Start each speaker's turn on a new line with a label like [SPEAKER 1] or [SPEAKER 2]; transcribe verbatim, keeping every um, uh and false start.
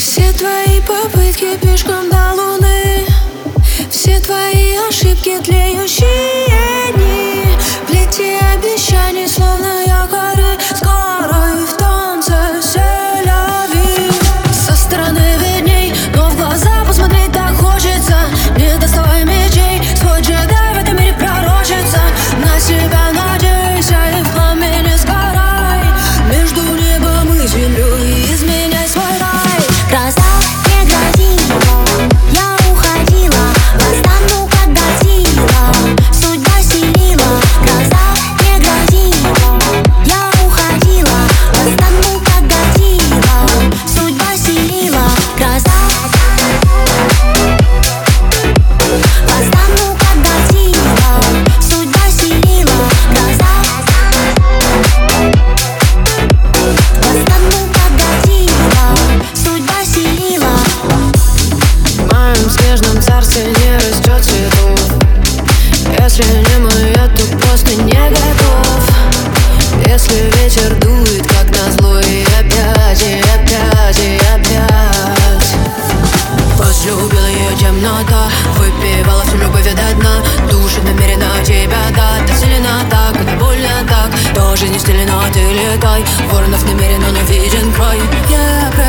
[SPEAKER 1] Все твои попытки пешком до луны, все твои ошибки, тлеющие дни, плети обещаний, словно якоры, скоро и в танце селяви. Со стороны видней, но в глаза посмотреть так хочется. Не доставай мечей, свой джедай в этом мире пророчится. На себя надейся и в пламени сгорай. Между небом и землей изменяй свой рай.
[SPEAKER 2] Гроза не грозила, я уходила, восстану как Годзилла, судьба селила. Гроза не грозила, я уходила, восстану как Годзилла, судьба селила. Гроза, восстану как Годзилла, судьба селила. Гроза, восстану как Годзилла, судьба селила.
[SPEAKER 1] В моем снежном царстве не растет цветов. Если не мой, я то просто не готов. Если ветер дует, как назло, и опять, и опять, и опять. Возлюбила ее темнота, выпивала всю любовь до дна. Души намерена тебя дать, так сильно так, это больно так. То жизнь не стелена, ты летай. Воронов намерен, но виден край. Я